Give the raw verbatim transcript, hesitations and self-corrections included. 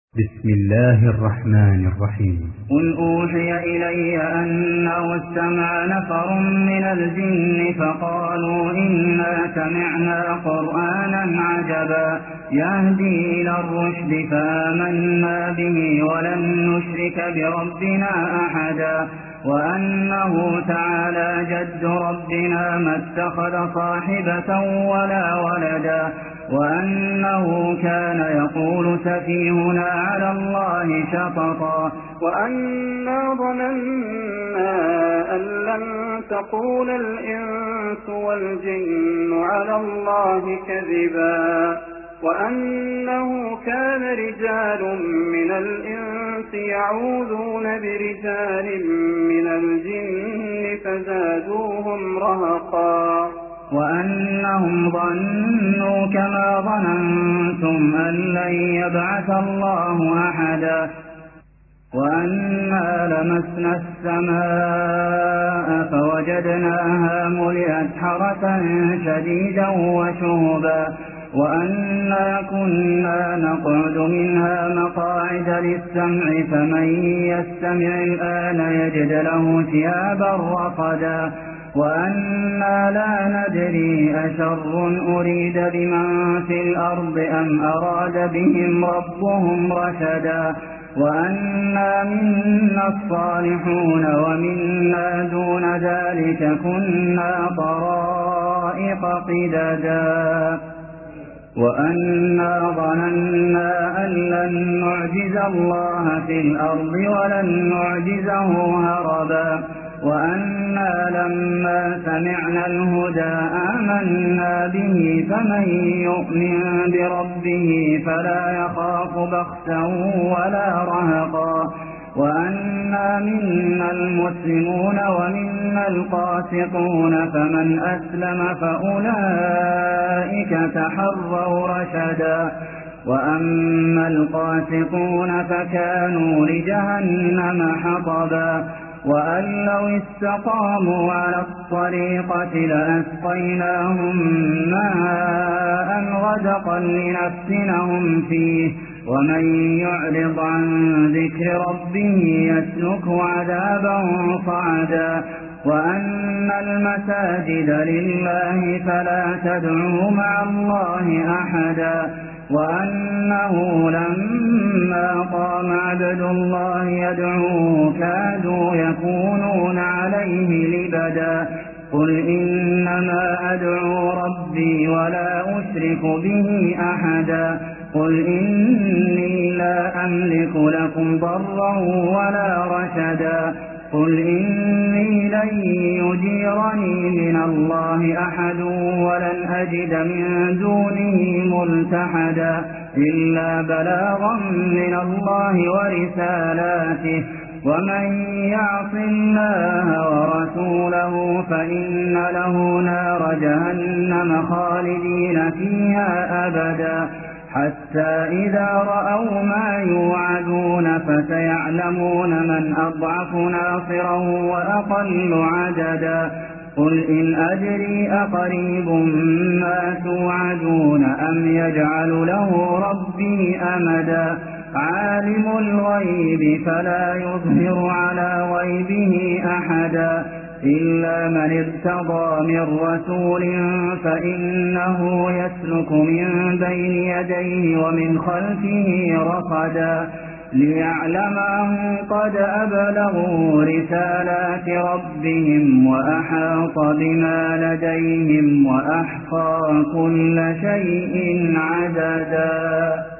بسم الله الرحمن الرحيم. قل أوحي إلي أنه استمع نفر من الجن فقالوا إنا سمعنا قرآنا عجبا يهدي إلى الرشد فآمنا به ولن نشرك بربنا أحدا وأنه تعالى جد ربنا ما اتخذ صاحبة ولا ولدا وأنه كان يقول سفيهنا على الله شططا وأنا ظننا أن لن تقول الإنس والجن على الله كذبا وأنه كان رجال من الإنس يعوذون برجال من الجن فزادوهم رهقا وأنهم ظنوا كما ظننتم أن لن يبعث الله أحدا وأنا لمسنا السماء فوجدناها ملئت حرسا شديدا وشهبا وأنا كنا نقعد منها مقاعد للسمع فمن يستمع الآن يجد له شهابا رصدا وأنا لا ندري أشر أريد بمن في الأرض أم أراد بهم ربهم رشدا وأنا منا الصالحون ومنا دون ذلك كنا طرائق قددا وأنا ظننا أن لن نعجز الله في الأرض ولن نعجزه هربا وأنا لما سمعنا الهدى آمنا به فمن يؤمن بربه فلا يخاف بخسا ولا رهقا وأنا منا المسلمون ومنا القاسطون فمن أسلم فأولئك تحروا رشدا وأما القاسطون فكانوا لجهنم حطبا وأن لو استقاموا على الطريقة لأسقيناهم ماء غدقا لنفتنهم فيه ومن يعرض عن ذكر ربه يسلكه عذابا صعدا وأن المساجد لله فلا تدعوا مع الله أحدا وأنه لما قام عبد الله يدعوه كادوا يكونون عليه لبدا قل إنما أدعو ربي ولا أشرك به أحدا قل إني لا أملك لكم ضرا ولا رشدا قل إني لن يجيرني من الله أحد ولن أجد من دونه ملتحدا إلا بلاغا من الله ورسالاته ومن يعص الله ورسوله فإن له نار جهنم خالدين فيها أبدا حتى إذا رأوا ما يوعدون فسيعلمون من أضعف ناصرا وأقل عددا قل إن أدري أقريب ما توعدون أم يجعل له ربي أمدا عالم الغيب فلا يظهر على غيبه أحدا إلا من ارتضى من رسول فإنه يسلك من بين يديه ومن خلفه رصدا ليعلمهم قد أبلغوا رسالات ربهم وأحاط بما لديهم وأحصى كل شيء عددا.